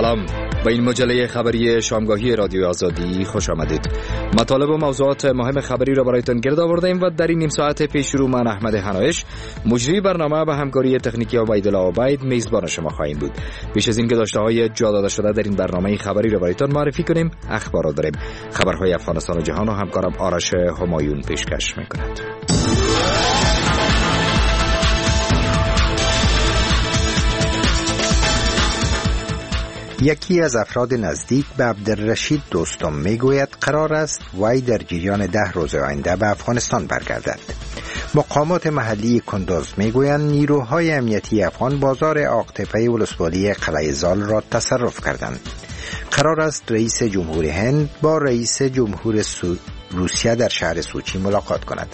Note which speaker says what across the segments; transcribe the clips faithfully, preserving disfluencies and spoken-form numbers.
Speaker 1: سلام، به این مجله خبری شامگاهی رادیو آزادی خوش آمدید. مطالب و موضوعات مهم خبری را برایتان گرد آوردیم و در این نیم ساعت پیش رو من احمد حنایش مجری برنامه به همکاری تکنیکی عبیدالله عبید میزبان شما خواهیم بود. پیش از اینکه داشته های جا داده شده در این برنامه خبری را برایتان معرفی کنیم، اخبار را داریم. خبرهای افغانستان و جهان و همکارم آرش همایون پیشکش میکند.
Speaker 2: یکی از افراد نزدیک به عبدالرشید دوستم میگوید قرار است وی در جریان ده روز آینده به افغانستان برگردد. مقامات محلی کندوز میگویند نیروهای امنیتی افغان بازار آقتپه ولسوالی قلعه زال را تصرف کردند. قرار است رئیس جمهور هند با رئیس جمهور سو... روسیه در شهر سوچی ملاقات کند.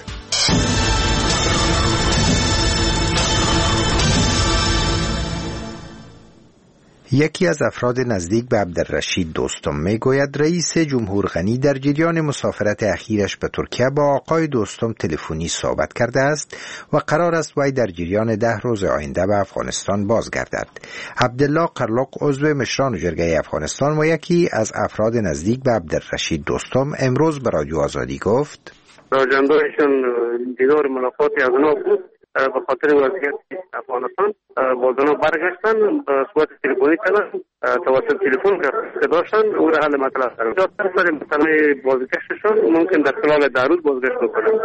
Speaker 2: یکی از افراد نزدیک به عبدالرشید دوستم میگوید رئیس جمهور غنی در جریان مسافرت اخیرش به ترکیه با آقای دوستم تلفنی صحبت کرده است و قرار است وی در جریان ده روز آینده به افغانستان بازگردد. عبدالله قرلق عضو مشران جرگه افغانستان و یکی از افراد نزدیک به عبدالرشید دوستم امروز به رادیو آزادی گفت
Speaker 3: اجندهشون دیدار ملاقاتی از اونا بود به خاطر وضعیت افغانستان. باز اونا برگشتن به صورت تلفنی کردن، توسط تلفن که داشتن او را حل مطلب کردن. در مسئله بازگشتشون ممکن در خلال ده روز بازگشت بکنن.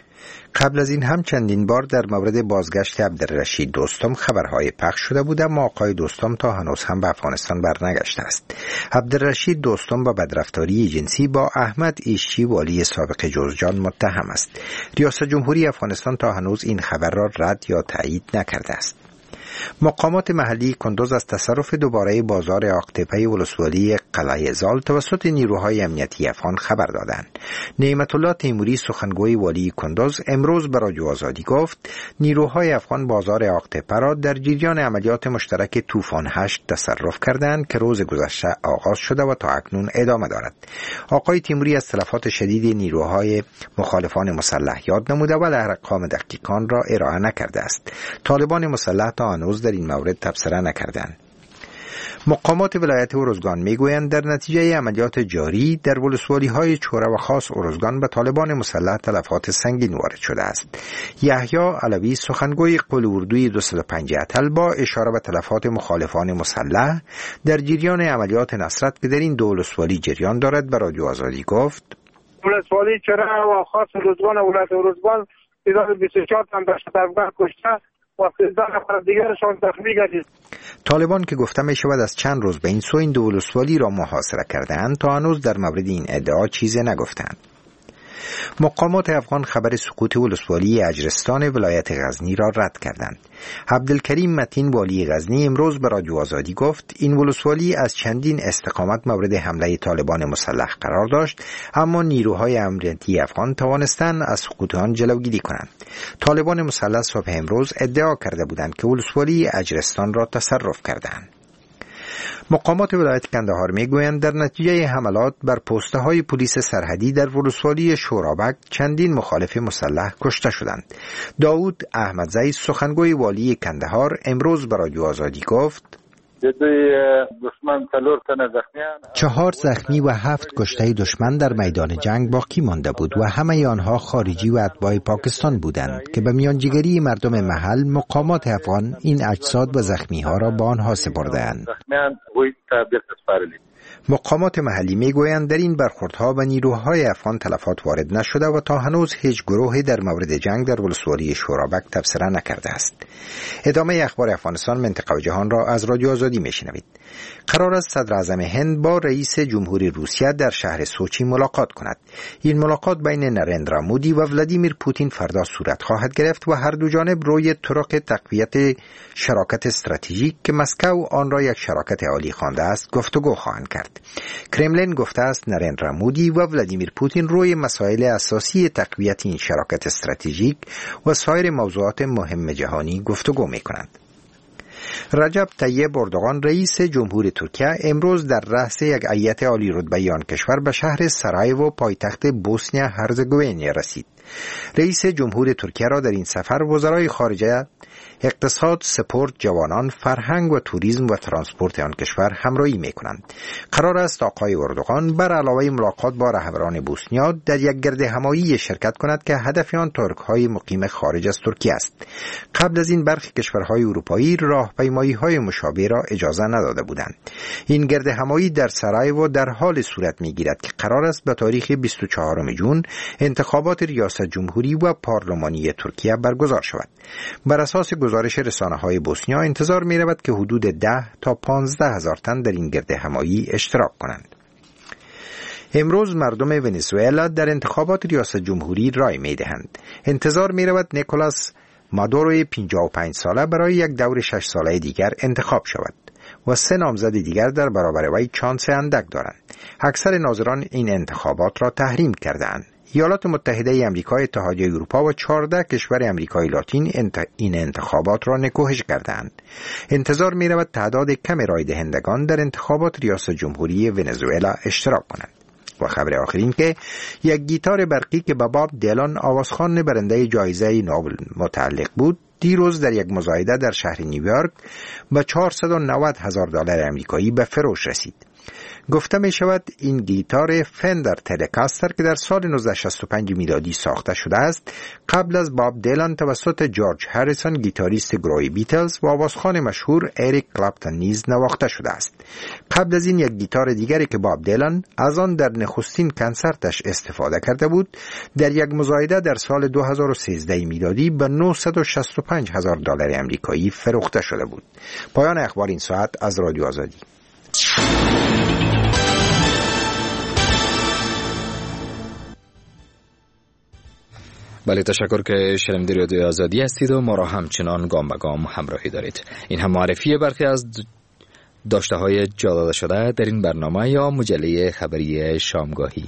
Speaker 2: قبل از این هم چندین بار در مورد بازگشت عبدالرشید دوستم خبرهای پخش شده بود، اما آقای دوستم تا هنوز هم به افغانستان برنگشته است. عبدالرشید دوستم با بدرفتاری جنسی با احمد ایشچی والی سابق جوزجان متهم است. ریاست جمهوری افغانستان تا هنوز این خبر را رد یا تایید نکرده است. مقامات محلی کندوز از تصرف دوباره بازار آقتپه ولسوالی قلعه زال توسط نیروهای امنیتی افغان خبر دادند. نعمت الله تیموری سخنگوی والی کندوز امروز به رادیو آزادی گفت نیروهای افغان بازار آقتپه را در جریان عملیات مشترک طوفان هشت تصرف کردند که روز گذشته آغاز شده و تا اکنون ادامه دارد. آقای تیموری از تلفات شدید نیروهای مخالفان مسلح یاد نموده و ارقام دقیقان را ارائه نکرده است. طالبان مسلح تا هنوز در این مورد تبصره نکردند. مقامات ولایت ارزگان میگویند در نتیجه عملیات جاری در ولسوالی‌های چوره و خاص ارزگان به طالبان مسلح تلفات سنگین وارد شده است. یحیی علوی سخنگوی قول اردوی دویست و پنج اتل با اشاره به تلفات مخالفان مسلح در جریان عملیات نصرت که در این دو ولسوالی جریان دارد به رادیو آزادی گفت
Speaker 4: ولسوالی چوره و خاص ارزگان و ولایت ارزگان تعداد بیست و چهار تن داشته افغان کشته و سیزده نفر دیگرشان زخمی گردید.
Speaker 2: طالبان که گفته می شود از چند روز به این سو این دو ولسوالی را محاصره کردند تا هنوز در مورد این ادعا چیزی نگفتند. مقامات افغان خبر سقوط ولسوالی اجرستان ولایت غزنی را رد کردند. عبدالکریم متین والی غزنی امروز به رادیو آزادی گفت این ولسوالی از چندین استقامت مورد حمله طالبان مسلح قرار داشت، اما نیروهای امنیتی افغان توانستند از سقوط آن جلوگیری کنند. طالبان مسلح صبح امروز ادعا کرده بودند که ولسوالی اجرستان را تصرف کردند. مقامات ولایت کندهار میگویند در نتیجه حملات بر پسته های پلیس سرحدی در ولسوالی شورابک چندین مخالف مسلح کشته شدند. داود احمدزی سخنگوی والی کندهار امروز به رادیو آزادی گفت چهار زخمی و هفت کشته دشمن در میدان جنگ باقی مانده بود و همه آنها خارجی و اتباع پاکستان بودند که به میانجیگری مردم محل مقامات افغان این اجساد و زخمی ها را به آنها سپردند. مقامات محلی میگویند در این برخوردها به نیروهای افغان تلفات وارد نشده و تا هنوز هیچ گروهی در مورد جنگ در ولسوالی شورابک تبصره نکرده است. ادامه اخبار افغانستان، منطقه و جهان را از رادیو آزادی میشنوید. قرار است صدر اعظم هند با رئیس جمهوری روسیه در شهر سوچی ملاقات کند. این ملاقات بین نریندرا مودی و ولادیمیر پوتین فردا صورت خواهد گرفت و هر دو جانب روی طرق تقویت شراکت استراتژیک که مسکو آن را یک شراکت عالی خوانده است گفتگو خواهند کرد. کرملین گفته است نریندرا مودی و ولادیمیر پوتین روی مسائل اساسی تقویت این شراکت استراتژیک و سایر موضوعات مهم جهانی گفتگو می‌کنند. رجب طیب اردوغان رئیس جمهور ترکیه امروز در رأس یک هیئت عالی رتبه آن کشور به شهر سرایو پایتخت بوسنیا هرزگوینی رسید. رئیس جمهور ترکیه را در این سفر وزرای خارجه اقتصاد، سپورت، جوانان، فرهنگ و توریسم و ترانسپورت آن کشور همراهی می‌کنند. قرار است آقای اردوغان بر علاوه ملاقات با رهبران بوسنیا در یک گرد همایی شرکت کند که هدف آن ترک‌های مقیم خارج از ترکیه است. قبل از این برخی کشورهای اروپایی راهپیمایی‌های مشابه را اجازه نداده بودند. این گرد همایی در سرایو در حال صورت می‌گیرد که قرار است به تاریخ بیست و چهارم ژوئن انتخابات ریاست جمهوری و پارلمانی ترکیه برگزار شود. بر اساس گزارش رسانه‌های بوسنیا انتظار می‌رود که حدود ده تا پانزده هزار تن در این گرد همایی اشتراک کنند. امروز مردم ونزوئلا در انتخابات ریاست جمهوری رای می‌دهند. انتظار می‌رود نیکولاس مادورو پنجاه و پنج ساله برای یک دور شش ساله دیگر انتخاب شود و سه نامزد دیگر در برابر وی چانس اندک دارند. اکثر ناظران این انتخابات را تحریم کرده‌اند. ایالات متحده آمریکا، اتحادیه اروپا و چهارده کشور آمریکای لاتین انت... این انتخابات را نکوهش کردند. انتظار می رود تعداد کم رای دهندگان در انتخابات ریاست جمهوری ونزوئلا اشتراک کنند. و خبر آخرین که یک گیتار برقی که به باب دیلان آوازخوان برنده جایزه نوبل متعلق بود دیروز در یک مزایده در شهر نیویورک به چهارصد و نود هزار دلار آمریکایی به فروش رسید. گفته می شود این گیتار فندر تلکاستر که در سال نوزده شصت و پنج میلادی ساخته شده است قبل از باب دیلان توسط جورج هریسون گیتاریست گروه بیتلز و آوازخوان مشهور اریک کلپتون نیز نواخته شده است. قبل از این یک گیتار دیگری که باب دیلان از آن در نخستین کنسرتش استفاده کرده بود در یک مزایده در سال دو هزار و سیزده میلادی به نهصد و شصت و پنج هزار دلار آمریکایی فروخته شده بود. پایان اخبار این ساعت از رادیو آزادی.
Speaker 1: بله، تشکر که شنونده رادیو آزادی هستید و ما را همچنان گام به گام همراهی دارید. این هم معرفی برخی از داشته های جا داده شده در این برنامه یا مجله خبری شامگاهی.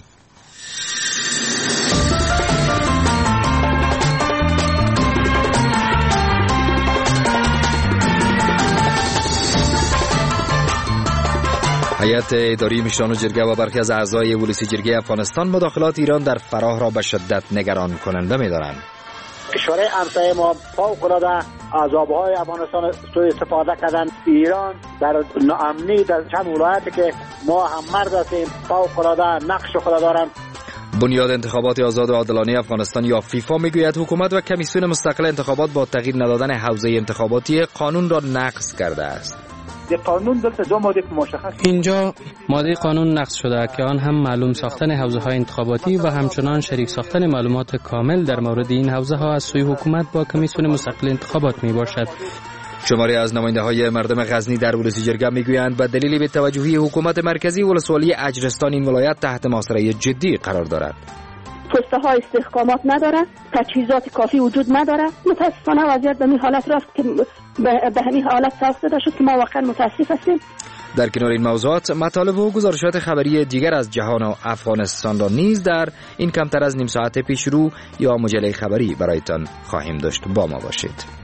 Speaker 1: هیئت اداری مشران جرگه و برخی از اعضای ولسی جرگه افغانستان مداخلات ایران در فراه را به شدت نگران کننده می‌دانند.
Speaker 5: کشورهای همسایه ما فوق‌العاده از آب‌های افغانستان سوء استفاده کردن. ایران در ناامنی در چند ولایتی که ما هم مرد هستیم فوق‌العاده نقش خود دارند.
Speaker 1: بنیاد انتخابات آزاد و عادلانه افغانستان یا فیفا میگوید حکومت و کمیسیون مستقل انتخابات با تغییر ندادن حوزه انتخاباتی قانون را نقض کرده است.
Speaker 6: قانون دلته دو ماده مشخص
Speaker 7: اینجا ماده قانون نقض شده که آن هم معلوم ساختن حوزه های انتخاباتی و همچنان شریک ساختن معلومات کامل در مورد این حوزه ها از سوی حکومت با کمیسیون مستقل انتخابات می باشد.
Speaker 1: شماری از نماینده های مردم غزنی در ولسی جرگه میگویند به دلیل به توجهی حکومت مرکزی ولسوالی اجرستان این ولایت تحت محاصره جدی قرار دارد.
Speaker 8: پسته ها استحکامات نداره، تجهیزات کافی وجود نداره. متاسفانه وضعیت به این حالت رفت که به همین حالت ساخته شد که ما واقعا متاسف هستیم.
Speaker 1: در کنار این موضوعات مطالب و گزارشات خبری دیگر از جهان و افغانستان را نیز در این کمتر از نیم ساعت پیش رو یا مجله خبری برایتان خواهیم داشت. با ما باشید.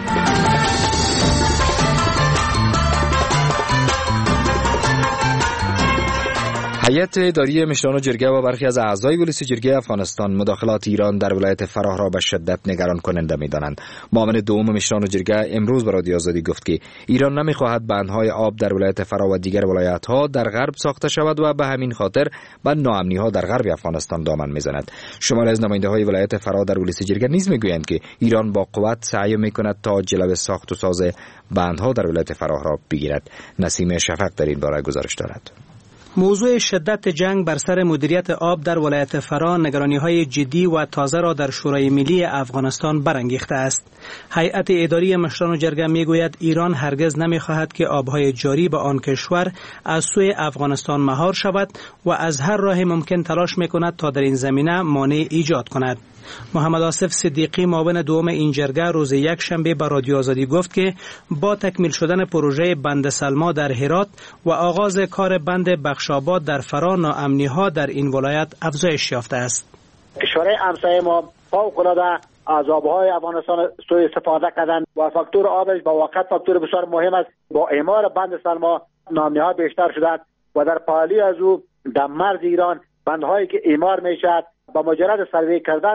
Speaker 1: هیئت اداری مشران جرگه و برخی از اعضای ولسی جرگه افغانستان مداخلات ایران در ولایت فراه را به شدت نگران کننده می‌دانند. معاون دوم مشران جرگه امروز به رادیو آزادی گفت که ایران نمی‌خواهد بندهای آب در ولایت فراه و دیگر ولایت‌ها در غرب ساخته شود و به همین خاطر به ناامنی‌ها در غرب افغانستان دامن می‌زند. شماری از نماینده‌های ولایت فراه در ولسی جرگه نیز می‌گویند که ایران با قوت سعی می‌کند تا جلب ساخت و ساز بندها در ولایت فراه را بگیرد. نسیم شفق در این باره گزارش دارد.
Speaker 9: موضوع شدت جنگ بر سر مدیریت آب در ولایت فراه نگرانی‌های جدی و تازه را در شورای ملی افغانستان برانگیخته است. هیئت اداری مشران جرگه میگوید ایران هرگز نمی‌خواهد که آب‌های جاری به آن کشور از سوی افغانستان مهار شود و از هر راه ممکن تلاش می‌کند تا در این زمینه مانع ایجاد کند. محمد آصف صدیقی معاون دوم این جرگه روز یک شنبه به رادیو آزادی گفت که با تکمیل شدن پروژه بند سلما در هرات و آغاز کار بند بخشاباد در فراه ناامنی‌ها در این ولایت افزایش یافته است.
Speaker 5: کشورهای همسایه ما فوق‌العاده از آب‌های افغانستان سوء استفاده کردند و فاکتور آبش با واقع فاکتور بسیار مهم است. با اعمار بند سلما ناامنی‌ها بیشتر شده و در پالی از او در مرز ایران بندهایی که اعمار میشد با مجرد سروی کردن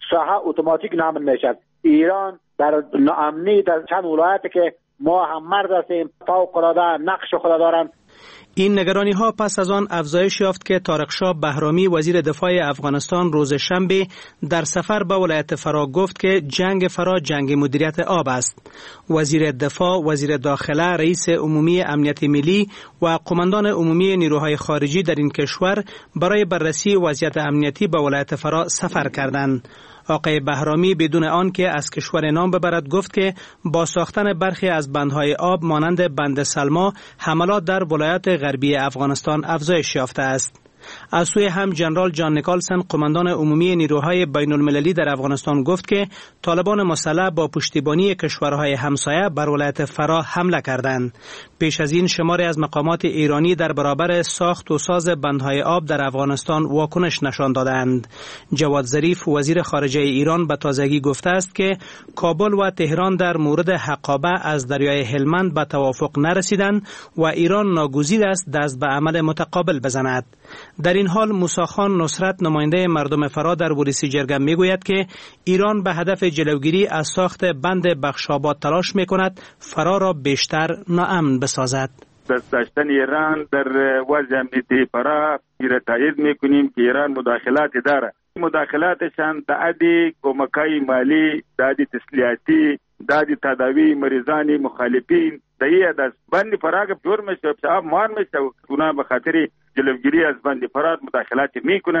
Speaker 5: ساحه اتوماتیک نامن میشد. ایران در ناامنی در چند ولایتی که ما هم مرد هستیم فوق العاده نقش خود دارند.
Speaker 9: این نگرانی ها پس از آن افزایش یافت که طارق شاه بهرامی وزیر دفاع افغانستان روز شنبه در سفر به ولایت فرا گفت که جنگ فرا جنگ مدیریت آب است. وزیر دفاع، وزیر داخله، رئیس عمومی امنیت ملی و قماندان عمومی نیروهای خارجی در این کشور برای بررسی وضعیت امنیتی به ولایت فرا سفر کردند. آقای بهرامی بدون آن که از کشور نام ببرد گفت که با ساختن برخی از بندهای آب مانند بند سلما حملات در ولایات غربی افغانستان افزایش یافته است. از سوی هم جنرال جان نیکلسن قماندان عمومی نیروهای بین المللی در افغانستان گفت که طالبان مسلح با پشتیبانی کشورهای همسایه بر ولایت فرا حمله کردند. پیش از این شماری از مقامات ایرانی در برابر ساخت و ساز بندهای آب در افغانستان واکنش نشان دادند. جواد ظریف وزیر خارجه ایران به تازگی گفته است که کابل و تهران در مورد حقابه از دریای هلمند به توافق نرسیدند و ایران ناگزیر است دست به عمل متقابل بزند. در این حال موسی خان نصرت نماینده مردم فرا در پلیس جرگه میگوید که ایران به هدف جلوگیری از ساخت بند بخشاباد تلاش میکند فرا را بیشتر ناامن بسازد.
Speaker 10: دست داشتن ایران در وضع امنیتی فرا را تایید میکنیم که ایران مداخلات داره. مداخلاتشان دادی کمکای مالی، دادی تسلیحاتی، دادی تداوی مریضان مخالفین دایه دست بند فرا که جور میشه شعب مار میشه اونا به خاطر جلوگیری از بند فرا مداخلات میکنن.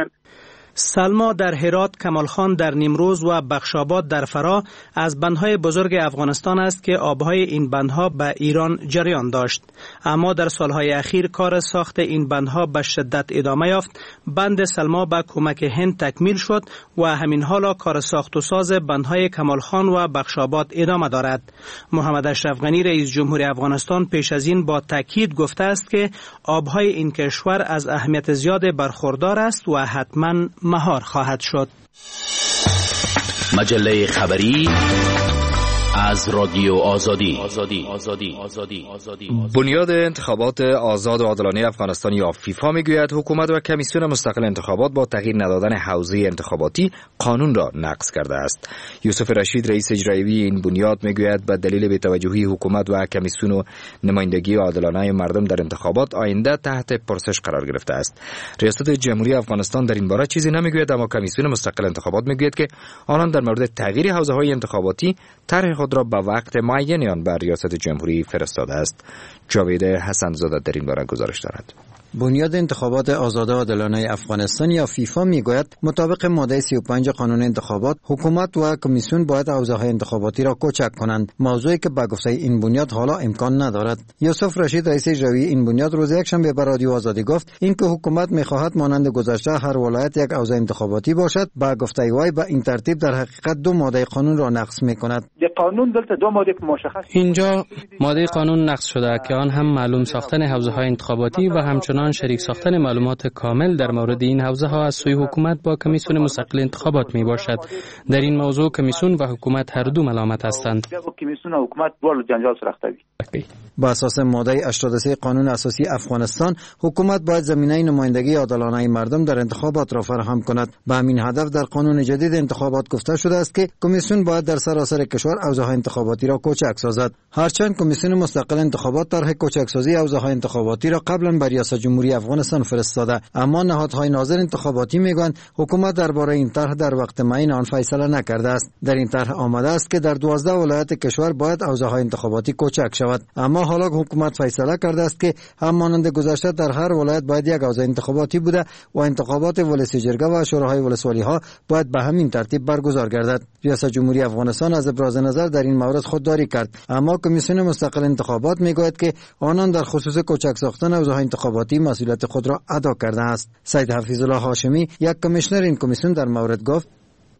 Speaker 9: سلما در هرات، کمالخان در نیمروز و بخشاباد در فرا از بندهای بزرگ افغانستان است که آبهای این بندها به ایران جریان داشت. اما در سالهای اخیر کار ساخت این بندها به شدت ادامه یافت. بند سلما به کمک هند تکمیل شد و همین حالا کار ساخت و ساز بندهای کمالخان و بخشاباد ادامه دارد. محمد اشرف غنی رئیس جمهور افغانستان پیش از این با تاکید گفته است که آبهای این کشور از اهمیت زیاد برخوردار است و حتما مهار خواهد شد.
Speaker 11: مجله خبری از رادیو آزادی. آزادی. آزادی. آزادی. آزادی.
Speaker 1: بنیاد انتخابات آزاد و عادلانه افغانستان یا فیفا میگوید حکومت و کمیسیون مستقل انتخابات با تغییر ندادن حوزه انتخاباتی قانون را نقض کرده است. یوسف رشید رئیس اجرایی این بنیاد میگوید به دلیل بی‌توجهی حکومت و کمیسیون و نمایندگی عادلانه مردم در انتخابات آینده تحت پرسش قرار گرفته است. ریاست جمهوری افغانستان در این باره چیزی نمیگوید، اما کمیسیون مستقل انتخابات میگوید که آنان در مورد تغییر حوزه‌های انتخاباتی طرح خود را به وقت معین آن بر ریاست جمهوری فرستاده است. جاوید حسن زاده در این باره گزارش دارد.
Speaker 12: بنیاد انتخابات آزاد و عادلانه افغانستان یا فیفا میگوید مطابق ماده سی و پنج قانون انتخابات حکومت و کمیسیون باید حوزه‌های انتخاباتی را کوچک کنند، موضوعی که به گفته این بنیاد حالا امکان ندارد. یوسف رشید رئیس اجرایی این بنیاد روز یکشنبه به رادیو آزادی گفت اینکه حکومت میخواهد مانند گذشته هر ولایت یک حوزه انتخاباتی باشد، به گفته وی به این ترتیب در حقیقت دو ماده قانون را نقض میکند.
Speaker 6: قانون دلته دو ماده مشخص
Speaker 7: اینجا ماده قانون نقض شده که آن هم معلوم ساختن حوزه‌های انتخاباتی و همچنان شریک ساختن معلومات کامل در مورد این حوزه ها از سوی حکومت با کمیسیون مستقل انتخابات می باشد. در این موضوع کمیسیون و حکومت هر دو ملامت هستند.
Speaker 6: کمیسیون و حکومت دو جنجال سرختوی.
Speaker 12: با اساس ماده هشتاد و سه قانون اساسی افغانستان حکومت باید زمینه نمایندگی عادلانه مردم در انتخابات را فراهم کند. به همین هدف در قانون جدید انتخابات گفته شده است که کمیسیون باید در سراسر کشور حوزه‌های انتخاباتی را کوچک سازد. هرچند کمیسیون مستقل انتخابات طرح کوچکسازی حوزه‌های انتخاباتی را قبلا بر ریاست جمهوری افغانستان فرستاده، اما نهادهای ناظر انتخاباتی میگویند حکومت درباره این طرح در وقت معین آن فیصله نکرده است. در این طرح آمده است که در دوازده ولایت کشور باید حوزه‌های انتخاباتی کوچک شود، اما حالا حکومت فیصله کرده است که هم مانند گذشته در هر ولایت باید یک حوزه انتخاباتی بوده و انتخابات ولسی جرگه و شوراهای ولسوالی‌ها باید به همین ترتیب برگزار گردد. ریاست جمهوری افغانستان از ابراز نظر در این مورد خودداری کرد، اما کمیسیون مستقل انتخابات میگوید که آنان در خصوص کوچک ساختن حوزه‌های انتخاباتی مسئولیت خود را ادا کرده است. سید حفیظ الله هاشمی یک کمیشنر این کمیسیون در مورد گفت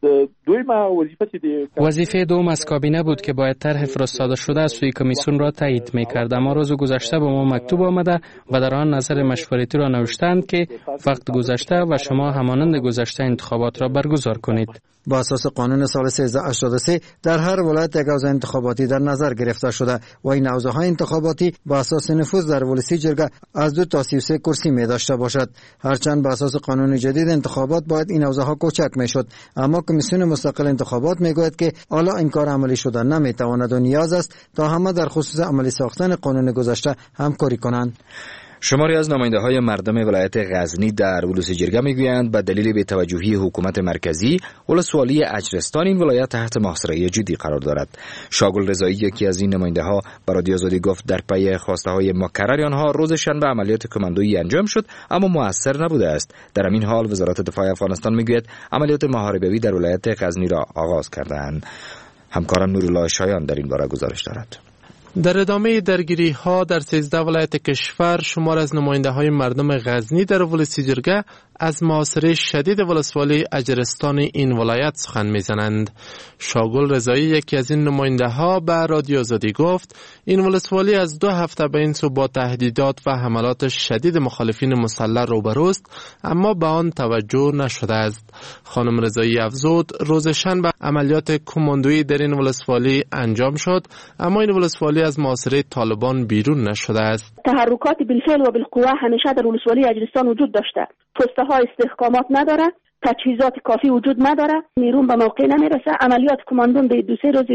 Speaker 7: وظیفه دوم از کابینه بود که باید طرح فرستاده شده از سوی کمیسیون را تایید می‌کرد، اما روز گذشته به ما مکتوب آمده و در آن نظر مشورتی را نوشتند که وقت گذشته و شما همانند گذشته انتخابات را برگزار کنید.
Speaker 12: با اساس قانون سال سیزده هشتاد و سه در هر ولایت یک حوزه انتخاباتی در نظر گرفته شده و این حوزه های انتخاباتی با اساس نفوذ در ولسی جرگه از دو تا سی و سه کرسی می داشته باشد. هرچند با اساس قانون جدید انتخابات باید این حوزه ها کوچک می شد، اما کمیسیون مستقل انتخابات می گوید که حالا این کار عملی شده نمی تواند و نیاز است تا همه در خصوص عملی ساختن قانون گذشته همکاری کنند.
Speaker 1: شماری از نماینده های مردم ولایت غزنی در ولوسی جرگه میگویند به دلیل بی‌توجهی حکومت مرکزی ولسوالی اجرستان این ولایت تحت محاصره جدی قرار دارد. شاگل رضایی یکی از این نماینده ها به رادیو آزادی گفت در پی خواسته های مکرر آنها روز شنبه عملیات کماندویی انجام شد اما موثر نبوده است. در همین حال وزارت دفاع افغانستان میگوید عملیات محاربه‌ای در ولایت غزنی را آغاز کردند. همکارم نورالله شایان در این باره گزارش دارد.
Speaker 13: در ادامه درگیری ها در سیزده ولایت کشور شمار از نماینده های مردم غزنی در ولسی جرگه از محاصره شدید ولسوالی اجرستان این ولایت سخن میزنند. شاگل رضایی یکی از این نماینده ها به رادیو آزادی گفت این ولسوالی از دو هفته به این سو با تهدیدات و حملات شدید مخالفین مسلح روبروست اما به آن توجه نشده است. خانم رضایی افزود روز شنبه عملیات کماندویی در این ولسوالی انجام شد اما این ولسوالی از محاصره طالبان بیرون نشده است.
Speaker 8: تحرکات بالفعل و بالقوه همیشه در ولسوالی اجرستان وجود داشته. پسته ها استحکامات نداره، تجهیزات کافی وجود نداره، نیرون به موقع نمیرسه. عملیات کماندون به دو سه روز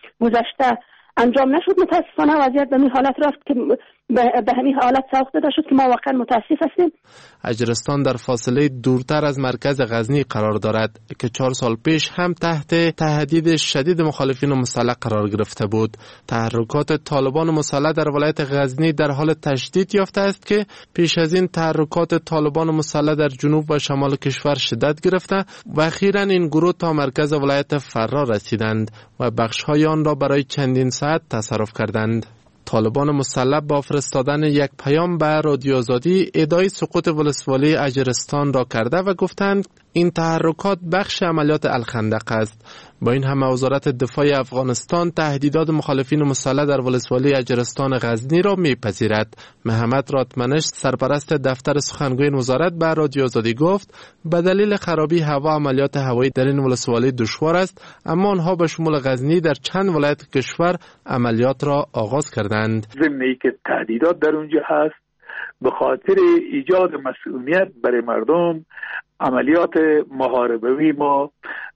Speaker 8: گذشته انجام نشد. متاسفانه وضعیت به این حالت رفت که به همین حالت ساخت داده شد که ما واقعا متاسف هستیم.
Speaker 13: اجرستان در فاصله دورتر از مرکز غزنی قرار دارد که چهار سال پیش هم تحت تهدید شدید مخالفین مسلح قرار گرفته بود. تحرکات طالبان مسلح در ولایت غزنی در حال تشدید یافته است که پیش از این تحرکات طالبان مسلح در جنوب و شمال کشور شدت گرفته و اخیراً این گروه تا مرکز ولایت فرا رسیدند و بخش‌های آن را برای چندین ساعت تصرف کردند. طالبان مسلح با فرستادن یک پیام به رادیو آزادی ادعای سقوط ولسوالی اجرستان را کرده و گفتند این تحرکات بخش عملیات الخندق است. با این همه وزارت دفاع افغانستان تهدیدات مخالفین مسلح در ولسوالی اجرستان غزنی را میپذیرد. محمد راتمنش سرپرست دفتر سخنگوی وزارت به رادیو آزادی گفت به دلیل خرابی هوا عملیات هوایی در این ولسوالی دشوار است اما آنها به شمول غزنی در چند ولایت کشور عملیات را آغاز کردند.
Speaker 14: ضمنی که تهدیدات در اونجا هست به خاطر ایجاد مسئولیت برای مردم عملیات محاربه‌ای ما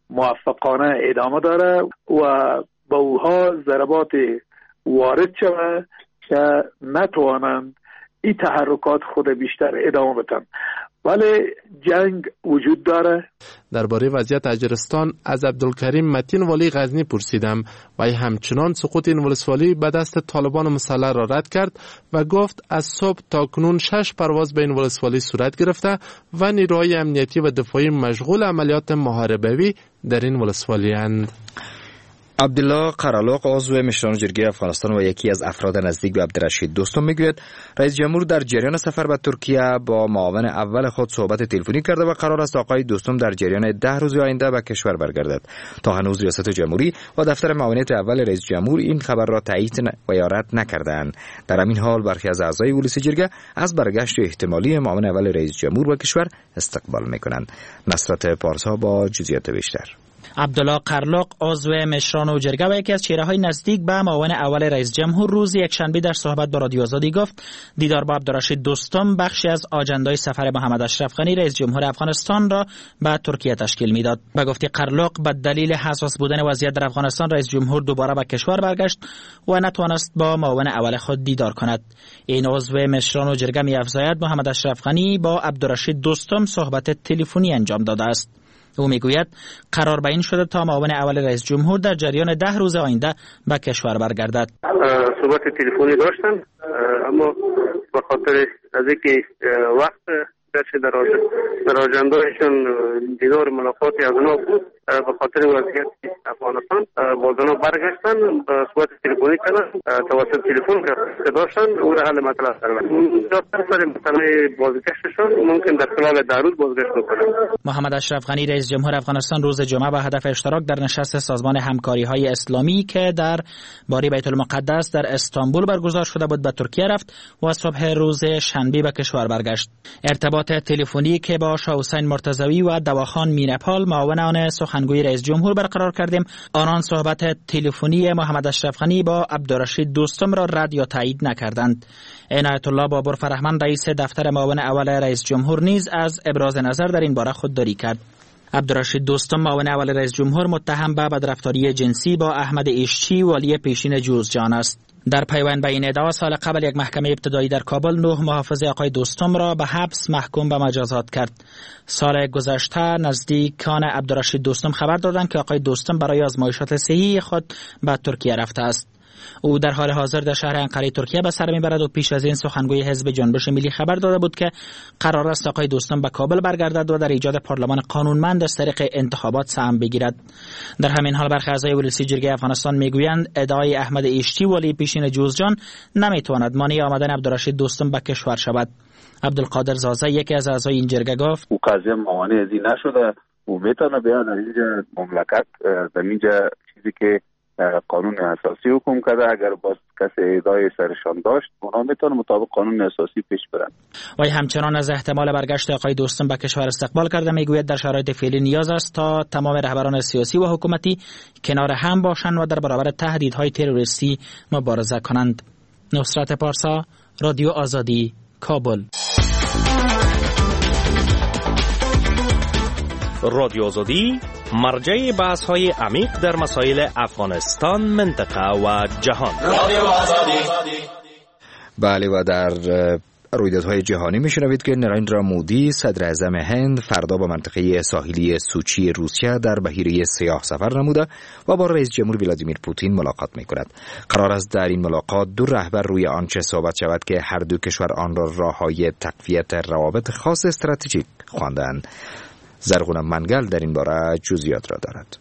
Speaker 14: موفقانه ادامه داره و با اوها ضربات وارد شود که نتوانند این تحرکات خود بیشتر ادامه بدن، ولی جنگ وجود داره.
Speaker 13: درباره وضعیت اجرستان از عبدالکریم متین والی غزنی پرسیدم و همچنان سقوط این ولسوالی به دست طالبان مسلح را رد کرد و گفت از صبح تا کنون شش پرواز به این ولسوالی صورت گرفته و نیروهای امنیتی و دفاعی مشغول عملیات محاربه‌ای در این ولسوالی اند.
Speaker 1: عبدالله قرالق عضو مشران جرگه افغانستان و یکی از افراد نزدیک به عبدالرشید دوستم میگوید رئیس جمهور در جریان سفر به ترکیه با معاون اول خود صحبت تلفنی کرده و قرار است آقای دوستم در جریان ده روز آینده به کشور برگردد. تا هنوز ریاست جمهوری و دفتر معاونیت اول رئیس جمهور این خبر را تایید و یا رد نکردند. در همین حال برخی از اعضای ولسی جرگه از برگشت احتمالی معاون اول رئیس جمهور به کشور استقبال میکنند. نصرت پارسا با جزئیات بیشتر.
Speaker 15: عبدالله قرالق عضو مشران و جرگه و یکی از چهره‌های نزدیک به معاون اول رئیس جمهور روز یکشنبه در صحبت با رادیو آزادی گفت دیدار با عبدالرشید دوستم بخشی از آجندای سفر محمد اشرف غنی رئیس جمهور افغانستان را به ترکیه تشکیل میداد. به گفته قرالق به دلیل حساس بودن وضعیت در افغانستان رئیس جمهور دوباره به کشور برگشت و نتوانست با معاون اول خود دیدار کند. این عضو مشران و جرگه می‌افزاید محمد اشرف غنی با عبدالرشید دوستم صحبت تلفنی انجام داده است. او میگوید قرار به این شده تا معاون اول رئیس جمهور در جریان ده روز آینده به کشور برگردد.
Speaker 3: صحبت تلفنی داشتن اما به خاطر از اینکه وقت درش در آجندهشون دیدار ملاقاتی از اونا بود به خاطر وضعیت افغانستان با اونا برگشتن صحبت تلفنی کردن توسط تلفن که داشتن او را حل مطلب کردن. در سر مسئله بازگشتشون ممکن در خلال ده روز بازگشت بکنن.
Speaker 15: محمد اشرف غنی رئیس جمهور افغانستان روز جمعه به هدف اشتراک در نشست سازمان همکاری های اسلامی که در باری بیت المقدس در استانبول برگزار شده بود به ترکیه رفت و صبح روز شنبه به کشور برگشت. ارتباط تلفنی که با شاه حسین مرتضوی و دواخان مینپال معاون آن سخن سخنگوی رئیس جمهور برقرار کردیم. آنان صحبت تلفنی محمد اشرف غنی با عبدالرشید دوستم را رد یا تایید نکردند. عنایت الله بابر فرهمن رئیس دفتر معاون اول رئیس جمهور نیز از ابراز نظر در این باره خودداری کرد. عبدالرشید دوستم معاون اول رئیس جمهور متهم به بدرفتاری جنسی با احمد ایشچی والی پیشین جوزجان است. در پیوند به این ادعا سال قبل یک محکمه ابتدایی در کابل نه محافظ آقای دوستم را به حبس محکوم به مجازات کرد. سال گذشته نزدیکان عبدالرشید دوستم خبر دادند که آقای دوستم برای آزمایشات صحی خود به ترکیه رفته است. او در حال حاضر در شهر انقره ترکیه به سر میبرد و پیش از این سخنگوی حزب جنبش ملی خبر داده بود که قرار است آقای دوستم به کابل برگردد و در ایجاد پارلمان قانونمند از طریق انتخابات سهم بگیرد. در همین حال برخی اعضای مجلس جرگه افغانستان میگویند ادعای احمد ایشچی ولی پیشین جوزجان نمیتواند مانع آمدن عبدالرشید دوستم به کشور شود. عبدالقادر زازه یکی از اعضای این جرگه گفت
Speaker 16: او قضیه مانع از این نشده و میتونه بیا در اینجا مملکت در اینجا چیزی که قانون اساسی حکم کرده اگر باز کسی ادعای سرشان داشت اونا میتونه مطابق قانون اساسی پیش برن.
Speaker 15: وی همچنان از احتمال برگشت آقای دوستم به کشور استقبال کرده. میگوید در شرایط فعلی نیاز است تا تمام رهبران سیاسی و حکومتی کنار هم باشند و در برابر تهدیدهای تروریستی مبارزه کنند. نصرت پارسا، رادیو آزادی، کابل.
Speaker 17: رادیو آزادی مرجع بحث های عمیق در مسائل افغانستان، منطقه و جهان. رادیو آزادی.
Speaker 1: بله و در رویدادهای جهانی میشنوید که نریندرا مودی صدر اعظم هند فردا به منطقه ساحلی سوچی روسیه در بحیره سیاه سفر نموده و با رئیس جمهور ولادیمیر پوتین ملاقات میکند. قرار است در این ملاقات دو رهبر روی آنچه صحبت شود که هر دو کشور آن را راههای تقویت روابط خاص استراتژیک خواندند. زرغون منگل در این باره جزئیات را دارد.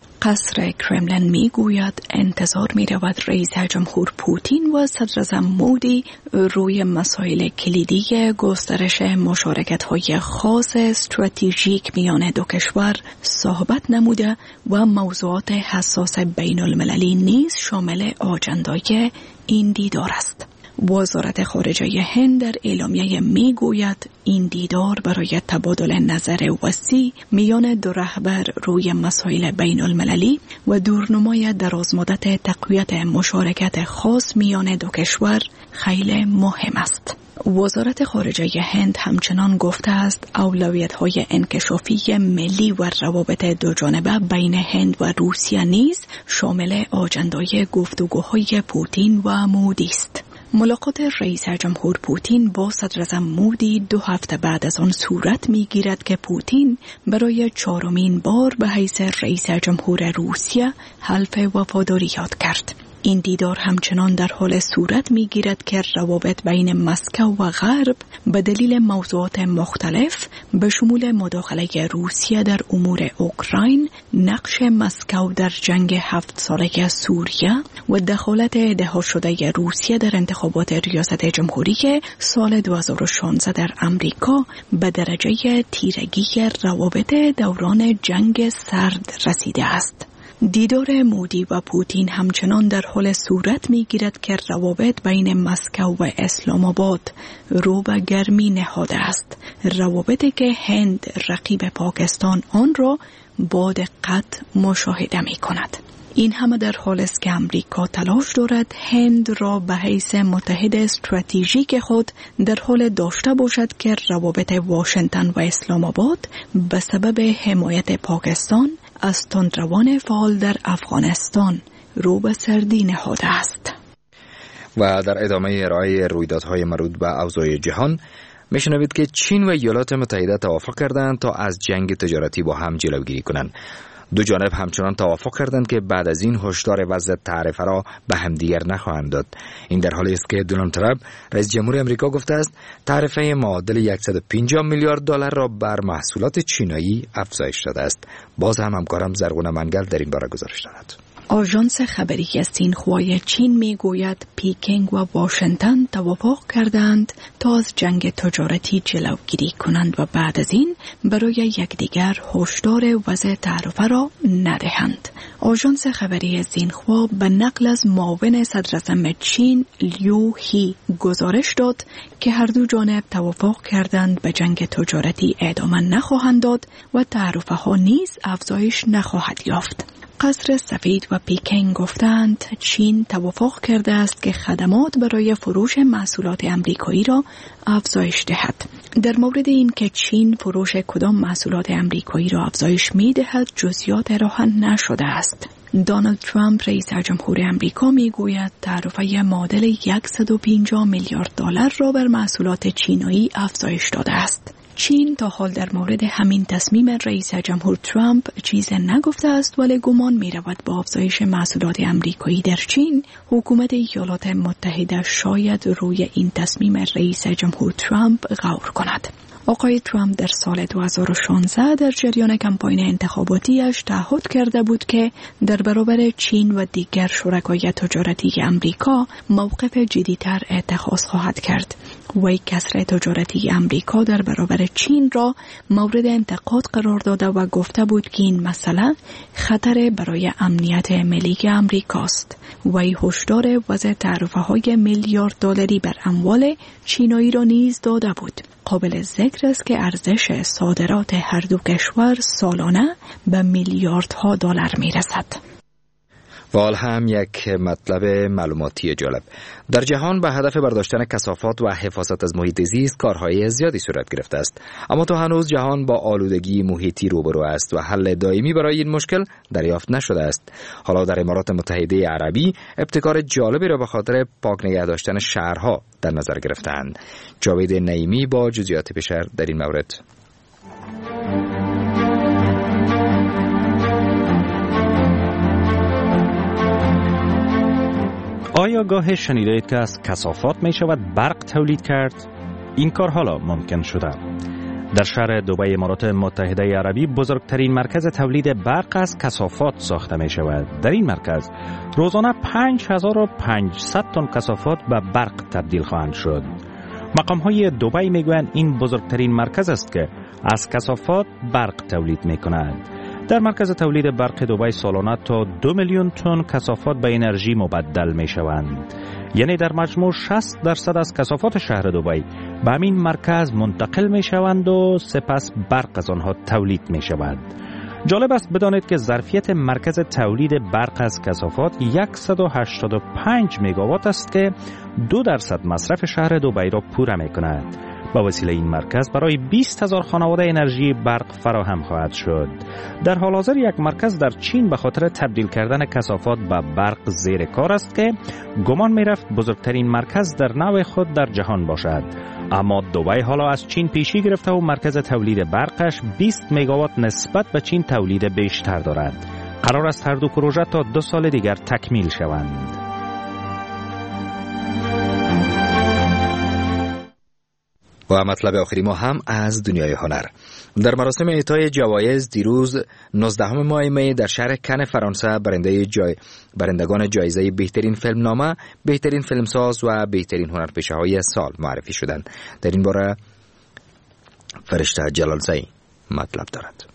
Speaker 18: قصر کرملین می گوید انتظار می رود رئیس جمهور پوتین و صدر اعظم مودی روی مسائل کلیدی گسترش مشارکت های خاص استراتژیک میان دو کشور صحبت نموده و موضوعات حساس بین المللی نیز شامل آجندای این دیدار است. وزارت خارجه هند در اعلامیه می گوید این دیدار برای تبادل نظر وسیع میان دو رهبر روی مسائل بین المللی و دورنمای درازمدت تقویت مشارکت خاص میان دو کشور خیلی مهم است. وزارت خارجه هند همچنان گفته است اولویت‌های انکشافی ملی و روابط دو جانبه بین هند و روسیه نیز شامل آجندای گفتگوهای پوتین و مودی است. ملاقات رئیس جمهور پوتین با صدر اعظم مودی دو هفته بعد از آن صورت می‌گیرد که پوتین برای چهارمین بار به حیث رئیس جمهور روسیه حلف وفاداری یاد کرد. این دیدار همچنان در حال صورت می‌گیرد که روابط بین مسکو و غرب به دلیل موضوعات مختلف به شمول مداخله روسیه در امور اوکراین، نقش مسکو در جنگ هفت ساله سوریه و دخالت ادعا شده روسیه در انتخابات ریاست جمهوری سال دو هزار و شانزده در امریکا به درجه تیرگی روابط دوران جنگ سرد رسیده است. دیدار مودی و پوتین همچنان در حال صورت می‌گیرد که روابط بین مسکو و اسلام آباد رو به گرمی نهاده است. روابطی که هند رقیب پاکستان آن را با دقت مشاهده می‌کند. این همه در حال است که امریکا تلاش دارد هند را به حیث متحد استراتژیک خود در حال داشته باشد که روابط واشنگتن و اسلام آباد به سبب حمایت پاکستان از تندروان فعال در افغانستان رو به سردی نهاده است.
Speaker 1: و در ادامه ارائه رویدادهای مربوط به اوضاع جهان میشنوید که چین و ایالات متحده توافق کردند تا از جنگ تجارتی با هم جلوگیری کنند. دو جانب همچنان توافق کردند که بعد از این هشدار وضع تعرفه را به همدیگر نخواهند داد. این در حالی است که دونالد ترامپ رئیس جمهور آمریکا گفته است تعرفه معادل صد و پنجاه میلیارد دلار را بر محصولات چینایی افزایش داده است. باز هم همکارم زرغون منگل در این باره گزارش دارد.
Speaker 18: آژانس خبری از سینخوای چین می گوید پیکینگ و واشنگتن توافق کردند تا از جنگ تجارتی جلوگیری کنند و بعد از این برای یکدیگر هشدار وضع تعرفه را ندهند. آژانس خبری از سینخوا به نقل از معاون صدراعظم چین لیو هی گزارش داد که هر دو جانب توافق کردند به جنگ تجارتی ادامه نخواهند داد و تعرفه ها نیز افزایش نخواهد یافت. قصر سفید و پیکینگ گفتند چین توافق کرده است که خدمات برای فروش محصولات امریکایی را افزایش دهد. در مورد این که چین فروش کدام محصولات امریکایی را افزایش می دهد جزئیات روشن نشده است. دونالد ترامپ رئیس جمهور امریکا می گوید تعرفه معادل صد و پنجاه میلیارد دلار را بر محصولات چینایی افزایش داده است. چین تا حال در مورد همین تصمیم رئیس جمهور ترامپ چیز نگفته است، ولی گمان می رود با افزایش محصولات امریکایی در چین حکومت ایالات متحده شاید روی این تصمیم رئیس جمهور ترامپ غور کند. آقای ترامپ در سال دو هزار و شانزده در جریان کمپاین انتخاباتیش تعهد کرده بود که در برابر چین و دیگر شرکای تجارتی امریکا موقف جدی‌تر اتخاذ خواهد کرد. وی کسر تجارتی امریکا در برابر چین را مورد انتقاد قرار داده و گفته بود که این مسئله خطر برای امنیت ملی امریکاست. وی هشدار وضع تعرفه‌های میلیارد دلاری بر اموال چینایی را نیز داده بود. قابل ذکر است که ارزش صادرات هر دو کشور سالانه به میلیاردها دلار میرسد.
Speaker 1: و حال هم یک مطلب معلوماتی جالب. در جهان به هدف برداشتن کثافات و حفاظت از محیط زیست کارهای زیادی صورت گرفته است، اما تا هنوز جهان با آلودگی محیطی روبرو است و حل دائمی برای این مشکل دریافت نشده است. حالا در امارات متحده عربی ابتکار جالبی را به خاطر پاک نگه داشتن شهرها در نظر گرفتند. جاوید نعیمی با جزئیات بیشتر در این مورد.
Speaker 19: آیا گاه شنیده اید که از کثافات می شود برق تولید کرد؟ این کار حالا ممکن شده. در شهر دبی امارات متحده عربی بزرگترین مرکز تولید برق از کثافات ساخته می شود. در این مرکز روزانه پنج هزار و پانصد تن کثافات به برق تبدیل خواهند شد. مقام های دبی می گویند این بزرگترین مرکز است که از کثافات برق تولید می کند. در مرکز تولید برق دبی سالانه تا دو میلیون تن کثافات به انرژی مبدل می شوند. یعنی در مجموع شصت درصد از کثافات شهر دبی به همین مرکز منتقل می شوند و سپس برق از آنها تولید می شود. جالب است بدانید که ظرفیت مرکز تولید برق از کثافات صد و هشتاد و پنج مگاوات است که دو درصد مصرف شهر دبی را پوره می کند. با وسیله این مرکز برای بیست هزار خانواده انرژی برق فراهم خواهد شد. در حال حاضر یک مرکز در چین به خاطر تبدیل کردن کثافات به برق زیر کار است که گمان می رفت بزرگترین مرکز در نوع خود در جهان باشد. اما دبی حالا از چین پیشی گرفته و مرکز تولید برقش بیست مگاوات نسبت به چین تولید بیشتر دارد. قرار است هر دو پروژه تا دو سال دیگر تکمیل شوند.
Speaker 1: و مطلب آخری ما هم از دنیای هنر. در مراسم اعطای جوایز دیروز نوزدهم ماه می در شهر کن فرانسه برنده جای برندگان جایزه بهترین فیلمنامه، بهترین فیلمساز و بهترین هنرپیشه‌های سال معرفی شدند. در این باره فرشته جلالزایی مطلب دارد.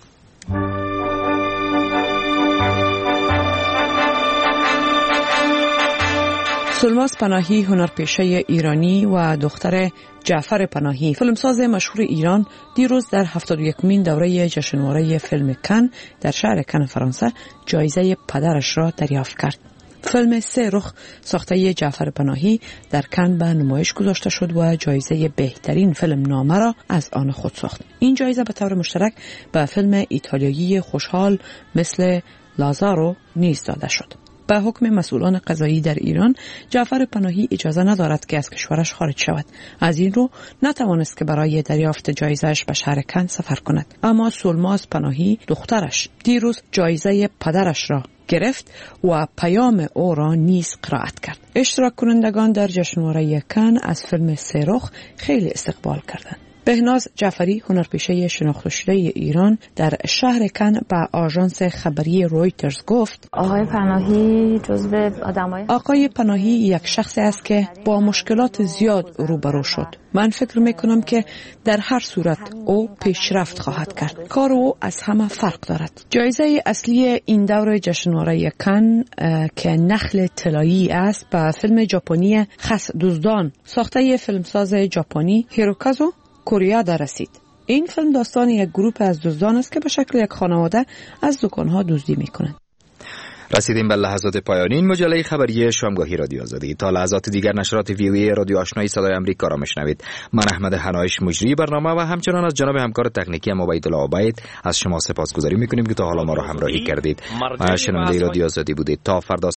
Speaker 20: سلماس پناهی هنرپیشه ایرانی و دختر جعفر پناهی فیلمساز مشهور ایران دیروز در هفتاد و یکمین دوره جشنواره فیلم کن در شهر کن فرانسه جایزه پدرش را دریافت کرد. فیلم سه رخ ساخته جعفر پناهی در کن به نمایش گذاشته شد و جایزه بهترین فیلم نامه را از آن خود ساخت. این جایزه به طور مشترک به فیلم ایتالیایی خوشحال مثل لازارو نیز داده شد. به حکم مسئولان قضایی در ایران جعفر پناهی اجازه ندارد که از کشورش خارج شود. از این رو نتوانست که برای دریافت جایزه‌اش به شهر کن سفر کند. اما سلماس پناهی دخترش دیروز جایزه پدرش را گرفت و پیام او را نیز قرائت کرد. اشتراک کنندگان در جشنواره کن از فیلم سه رخ خیلی استقبال کردند. بهناز جعفری، هنرپیشه شناخته شده ایران، در شهر کن به آژانس خبری رویترز گفت:
Speaker 21: آقای پناهی جزو آدمای
Speaker 20: آقای پناهی یک شخصی است که با مشکلات زیاد روبرو شد. من فکر میکنم که در هر صورت او پیشرفت خواهد کرد. کار او از همه فرق دارد. جایزه اصلی این دور جشنواره کن که نخل طلایی است به فیلم ژاپنی خس دزدان ساخته فیلمساز ژاپنی هیروکازو کوریادا رسید. این فیلم داستان یک گروه از دزدان است که به شکل یک خانواده از دکانها دزدی میکنند.
Speaker 1: رسیدیم به لحظات پایانی این مجله خبری شامگاهی رادیو آزادی. تا لحظات دیگر نشرات ویوی رادیو آشنایی صدای آمریکا را میشنوید. من احمد حنایش مجری برنامه و همچنان از جناب همکار تکنیکی عبیدالله عبید از شما سپاسگزاری میکنیم که تا حالا ما را همراهی کردید. ما شنونده رادیو آزادی بودید. تا فردا